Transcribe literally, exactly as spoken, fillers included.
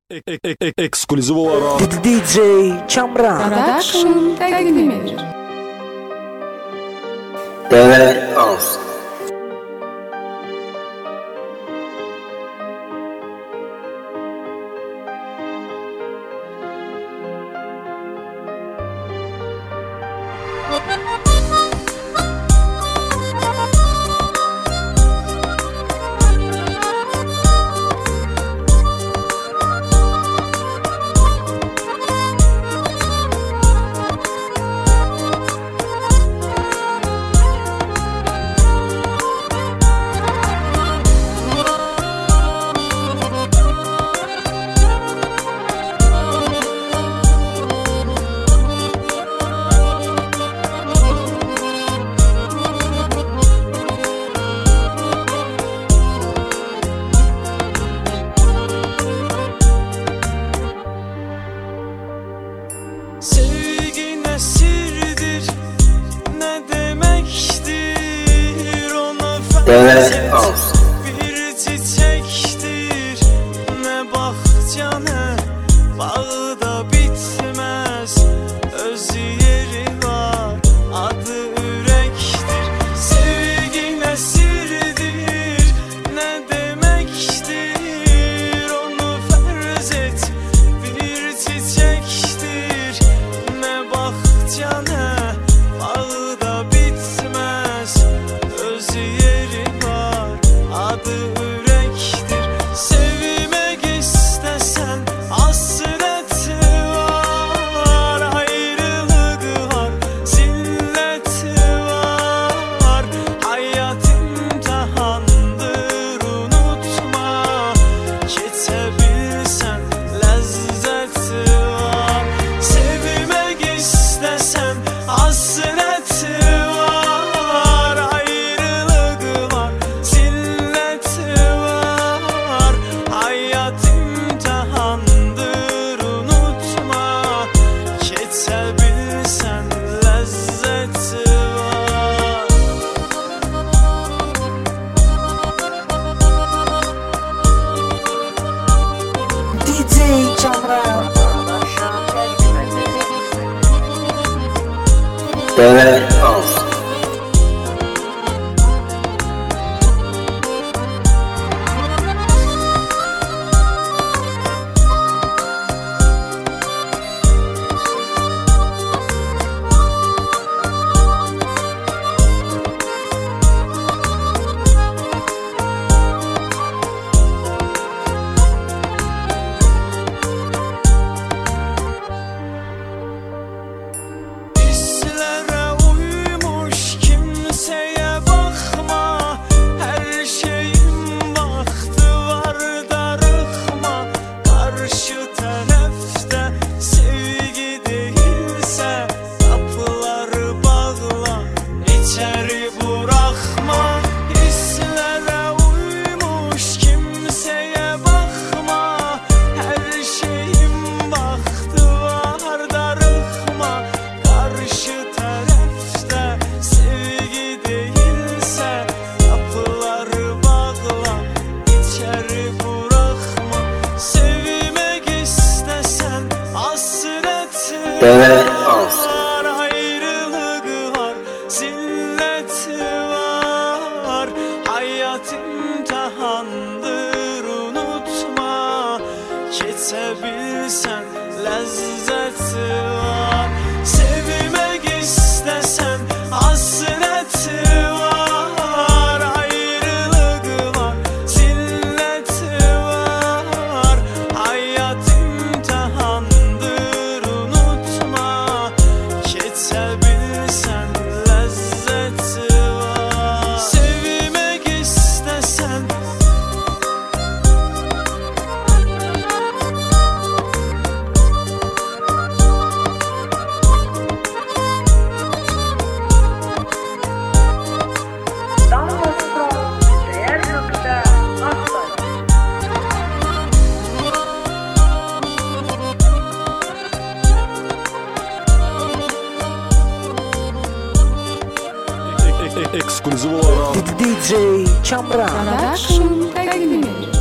Ekskluziv olarak D J Kamran Production təqdim edir. Deve House. Sevgi ne sirdir, ne demektir, ona Deve House. bir çiçektir, ne bahçene bağda bitmez, öz yeri var, adı ürektir. Sevgi ne sirdir, ne demektir, onu farz et, bir çiçektir, ne bahçene bağda bitmez, öz yeri var, adı ürektir. Sevmek istesen hasret var, ayrılık var, zillet var, hayat imtihandır, unutma, geçebilsen lezzet var. Sevmek istesen hasret var, ayrılık var, zillet var, hayat imtihandır, unutma, geçebilsen lezzet var. D J Kamran Deve House. Hislere uymuş, kimseye bakma, her şeyin vakti var, darıkma. Karşı tarafta sevgi değilse kapıları bağla, içeri bırakma. Hislere uymuş, kimseye bakma, her şeyin vakti var, darıkma. Karşı tarafta sevgi değilse kapıları bağla, içeri bırakma. Sevmek istesen hasret Deve House. var, ayrılık var, zillet var, hayat imtihandır, unutma, geçebilsen lezzet var. Sevmek istesen hasret var, ayrılık var, zillet var, hayat imtihandır, unutma, geçebilsen lezzet var. Sevmek istesen ekskluziv olarak D J Kamran Production təqdim edir.